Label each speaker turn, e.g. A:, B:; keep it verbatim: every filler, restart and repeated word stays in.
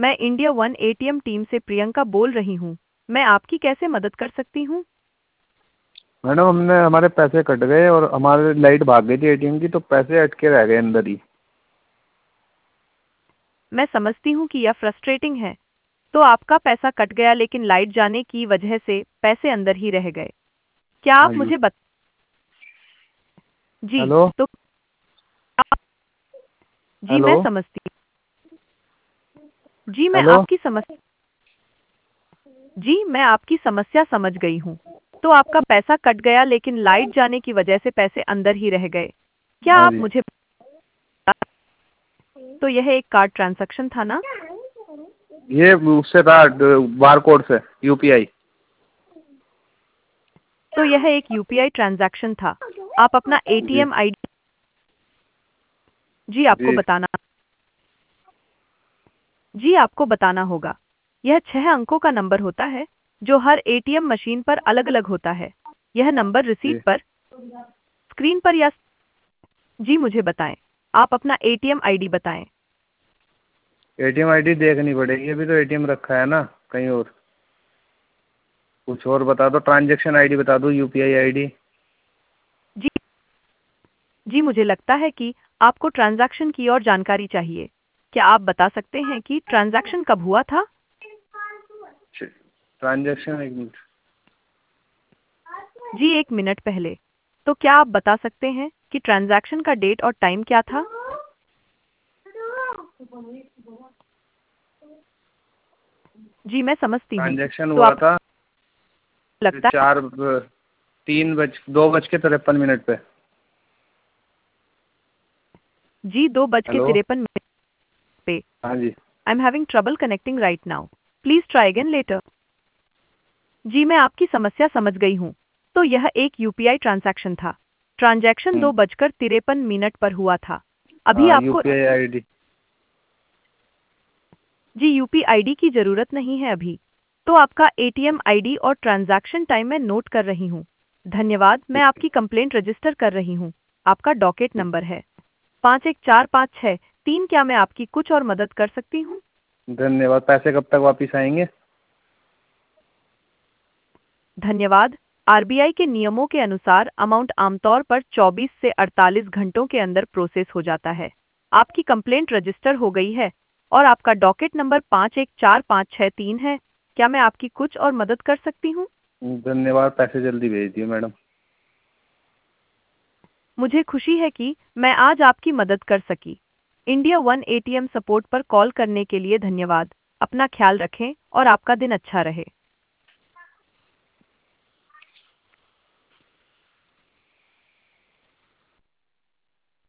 A: मैं India one ATM team से प्रियंका बोल रही हूँ। मैं आपकी कैसे मदद कर सकती हूँ?
B: मैडम हमने हमारे पैसे कट गए और हमारे लाइट भाग गई थी एटीएम की, तो पैसे अटके रह गए अंदर ही।
A: मैं समझती हूँ कि यह फ्रस्ट्रेटिंग है। तो आपका पैसा कट गया लेकिन लाइट जाने की वजह से पैसे अंदर ही रह गए। क्या
B: हाँ
A: आप
B: जी।
A: मुझे बत जी,
B: हेलो।
A: तो जी
B: हेलो।
A: मैं समझती जी मैं
B: हेलो।
A: आपकी समझ जी मैं आपकी समस्या समझ गई हूँ। तो आपका पैसा कट गया लेकिन लाइट जाने की वजह से पैसे अंदर ही रह गए। क्या
B: हाँ
A: आप
B: जी।
A: मुझे तो यह एक कार्ड ट्रांजैक्शन था ना?
B: ये उससे था, बार कोड से, यूपीआई।
A: तो यह एक यूपीआई ट्रांजैक्शन था। आप अपना
B: जी।
A: एटीएम आईडी जी आपको
B: जी।
A: बताना जी आपको बताना होगा। यह छह अंकों का नंबर होता है जो हर एटीएम मशीन पर अलग-अलग होता है। यह नंबर रिसीट
B: जी।
A: पर, स्क्रीन पर या जी मुझे बताएं। आप अपना एटीएम आईडी बताएं।
B: एटीएम आईडी देखनी पड़ेगी, अभी तो एटीएम रखा है ना कहीं और। कुछ और बता दो, ट्रांजैक्शन आईडी बता दो, यूपीआई आईडी।
A: जी जी मुझे लगता है कि आपको ट्रांजैक्शन की और जानकारी चाहिए। क्या आप बता सकते हैं कि ट्रांजैक्शन कब हुआ था?
B: ट्रांजैक्शन एक मिनट।
A: जी एक मिनट पहले। तो क्या आप बता सकते हैं कि ट्रांजैक्शन का डेट और टाइम क्या था? जी मैं समझती हूँ।
B: ट्रांजैक्शन
A: तो
B: हुआ
A: आप
B: था
A: लगता है
B: चार तीन बज दो बज के तिरपन मिनट पे।
A: जी दो बज के
B: हेलो।
A: तिरपन मिनट पे।
B: हाँ जी।
A: I am having trouble connecting right now. Please try again later. जी मैं आपकी समस्या समझ गई हूँ। तो यह एक यूपीआई ट्रांजैक्शन था। ट्रांजैक्शन
B: हम्म।
A: दो बजकर तिरपन मिनट पर हुआ था। अभी
B: हाँ,
A: आपको
B: यूपीआई आईडी।
A: जी यूपी आईडी की जरूरत नहीं है अभी। तो आपका एटीएम आईडी और ट्रांजैक्शन टाइम मैं नोट कर रही हूँ। धन्यवाद, मैं आपकी कंप्लेंट रजिस्टर कर रही हूँ। आपका डॉकेट नंबर है पाँच एक चार पाँच छः तीन। क्या मैं आपकी कुछ और मदद कर सकती हूँ?
B: धन्यवाद। पैसे कब तक वापस आएंगे?
A: धन्यवाद। आरबीआई के नियमों के अनुसार अमाउंट आमतौर पर चौबीस से अड़तालीस घंटों के अंदर प्रोसेस हो जाता है। आपकी कंप्लेंट रजिस्टर हो गई है और आपका डॉकेट नंबर पाँच एक चार पाँच छः तीन है। क्या मैं आपकी कुछ और मदद कर सकती हूँ?
B: धन्यवाद, पैसे जल्दी भेज दिए मैडम।
A: मुझे खुशी है कि मैं आज आपकी मदद कर सकी। इंडिया वन एटीएम सपोर्ट पर कॉल करने के लिए धन्यवाद। अपना ख्याल रखें और आपका दिन अच्छा रहे।